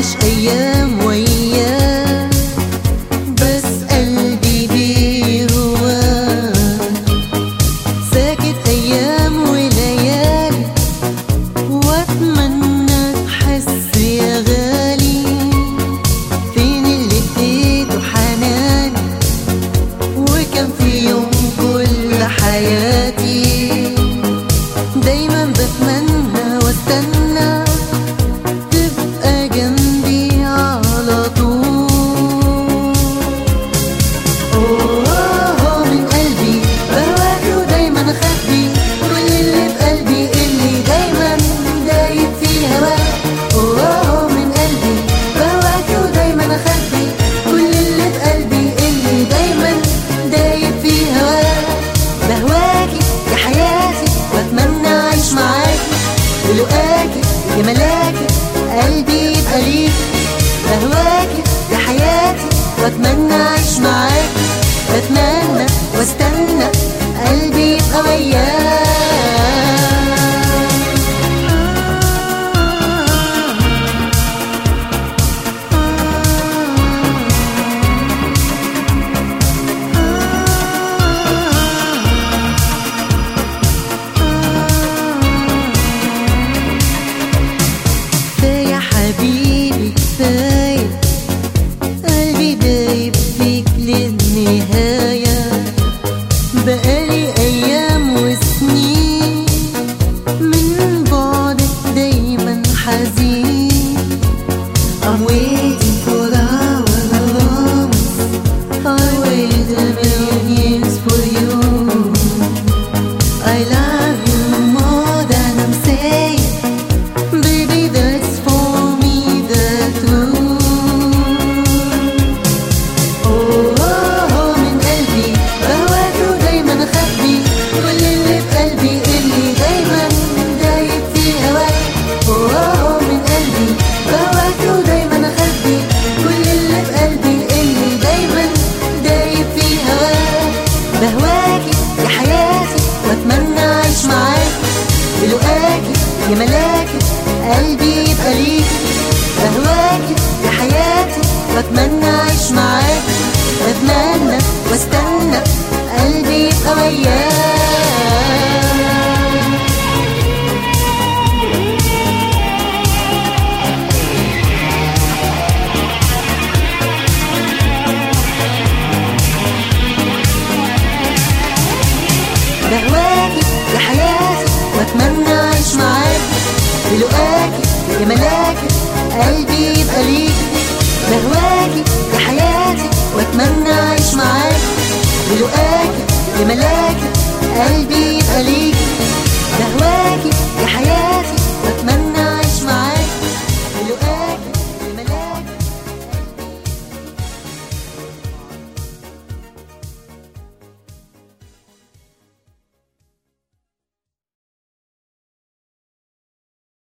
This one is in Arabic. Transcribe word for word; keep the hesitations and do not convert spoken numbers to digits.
عايش أيام وياه، بس قلبي بيه هواه. ساكت أيام وليالي، وأتمنى تحس يا غالي فين اللي اديته حناني، وكان في يوم كل حياتي دايما بتمنى واستنى تبقى جنبي على طول. اوه من قلبي بهواكي ودايما اخبي كل اللي بقلبي اللي دايما دايب في هواك. اوه من قلبي بهواكي ودايما اخبي كل اللي بقلبي اللي دايما دايب في هواك. بهواكي يا حياتي واتمنى اعيش معاكي، بلقاكي يا ملاكي قلبي يبقى ليكي. بهواكي يا حياتي واتمنى اعيش معاكي، بتمنى واستنى قلبي يبقى وياك. حبيبي كفاية قلبي دايب فيك للنهاية، بقالي أيام وسنين من بعدك دايما حزين. I'm waiting for our romance, I wait a million years for you. I love you more than I'm saying, baby that's يا ملاكي قلبي يبقى ليكي. بهواكي يا حياتي واتمنى اعيش معاكي، بتمنى واستنى قلبي يبقى وياك. بهواكي يا حياتي واتمنى اعيش معاكي، بلقاكي يا ملاكي قلبي يبقى ليكي. بهواكي يا حياتي واتمنى اعيش معاكي، بلقاكي يا ملاكي قلبي يبقى ليكي. بهواكي يا حياتي